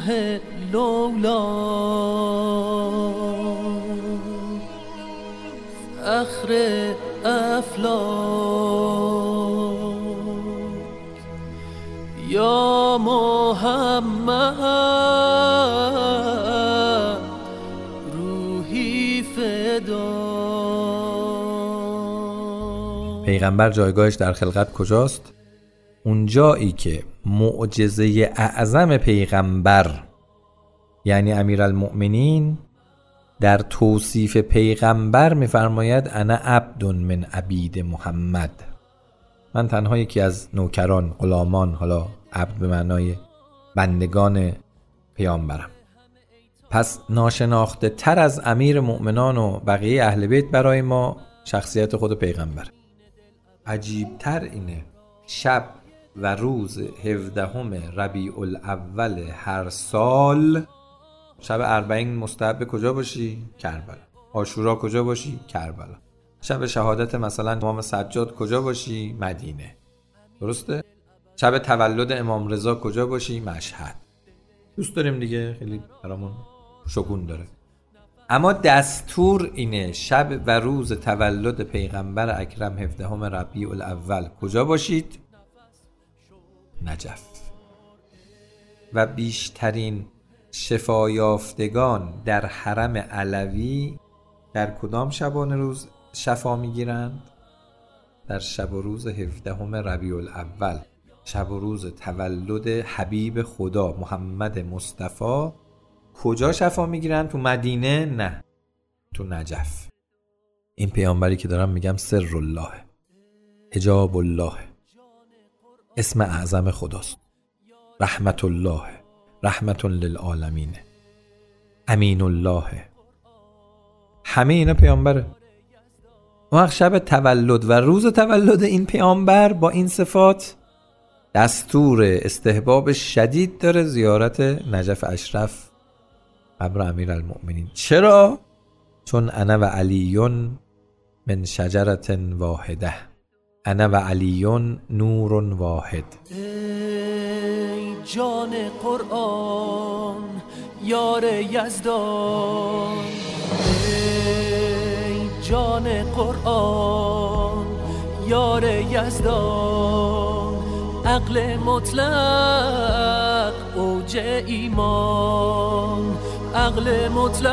روح لولا فخر افلاک یا محمد روحی فدا. پیغمبر جایگاهش در خلقت کجاست؟ اون جایی که معجزه اعظم پیغمبر یعنی امیرالمؤمنین در توصیف پیغمبر می‌فرماید انا عبد من عبید محمد، من تنها یکی از نوکران، غلامان، حالا عبد به معنای بندگان پیامبرم. پس ناشناخته تر از امیر مؤمنان و بقیه اهل بیت برای ما شخصیت خود پیغمبر. عجیب تر اینه شب و روز 17 ربیع الاول هر سال، شب اربعین مستحب کجا باشی؟ کربلا. عاشورا کجا باشی؟ کربلا. شب شهادت مثلا امام سجاد کجا باشی؟ مدینه. درسته؟ شب تولد امام رضا کجا باشی؟ مشهد. دوست داریم دیگه، خیلی برامون شگون داره. اما دستور اینه شب و روز تولد پیغمبر اکرم 17 ربیع الاول کجا باشید؟ نجف. و بیشترین شفایافتگان در حرم علوی در کدام شبانه روز شفا میگیرند؟ در شب و روز 17 ربیع الاول، شب و روز تولد حبیب خدا محمد مصطفی. کجا شفا میگیرند؟ تو مدینه؟ نه، تو نجف. این پیامبری که دارم میگم سر الله، حجاب الله، اسم اعظم خداست، رحمت الله، رحمت للعالمین، امین الله، همه اینا پیامبره. اون شب تولد و روز تولد این پیامبر با این صفات دستور استحباب شدید داره زیارت نجف اشرف قبر امیرالمؤمنین. چرا؟ چون انا و علیون من شجرة واحده، انا و علیون نور واحد. ای جان قرآن یار یزدان، ای جان قرآن یار یزدان، عقل مطلق اوج ایمان، عقل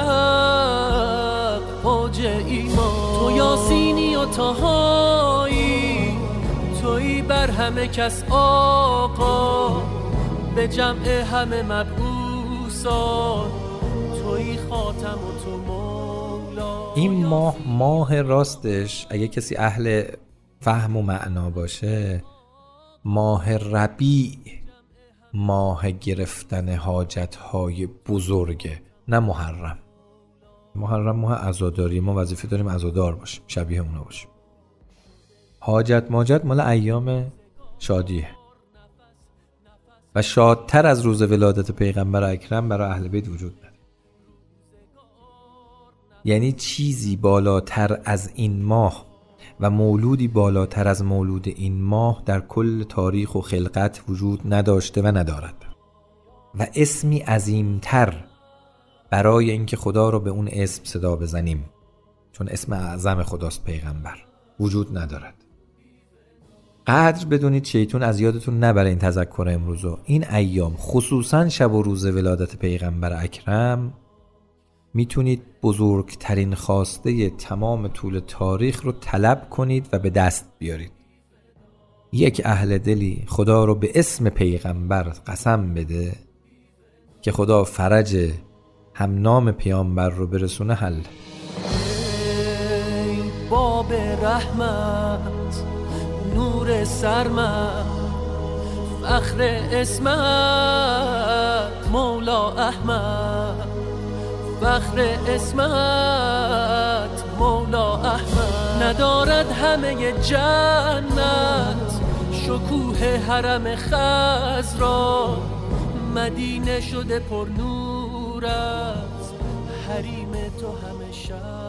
مطلق اوج ایمان. تو یاسینی و طهایی، تویی بر همه کس آقا، به جمع همه مبعوثان، تویی خاتم و تو مولا. این ماه راستش اگه کسی اهل فهم و معنا باشه، ماه ربیع ماه گرفتن حاجتهای بزرگه، نه محرم. محرم ماه عزاداری، ما وظیفه داریم عزادار باشیم، شبیه اونا باشیم. حاجت ماجت مال ایام شادیه و شادتر از روز ولادت پیغمبر اکرم برای اهل بیت وجود نداره. یعنی چیزی بالاتر از این ماه و مولودی بالاتر از مولود این ماه در کل تاریخ و خلقت وجود نداشته و ندارد. و اسمی عظیمتر برای اینکه خدا رو به اون اسم صدا بزنیم، چون اسم اعظم خداست پیغمبر، وجود ندارد. قدر بدونید شیطان از یادتون نبره این تذکر امروزو. این ایام خصوصا شب و روز ولادت پیغمبر اکرم میتونید بزرگترین خواسته تمام طول تاریخ رو طلب کنید و به دست بیارید. یک اهل دلی خدا رو به اسم پیغمبر قسم بده که خدا فرج هم نام پیامبر رو برسونه حل. ای باب رحمت نور سرمت، فخر اسمت مولا احمد، فخر اسمت مولا احمد. ندارد همه جنت شکوه حرم خضرا، مدینه شده پر نور است حریم تو همه شب.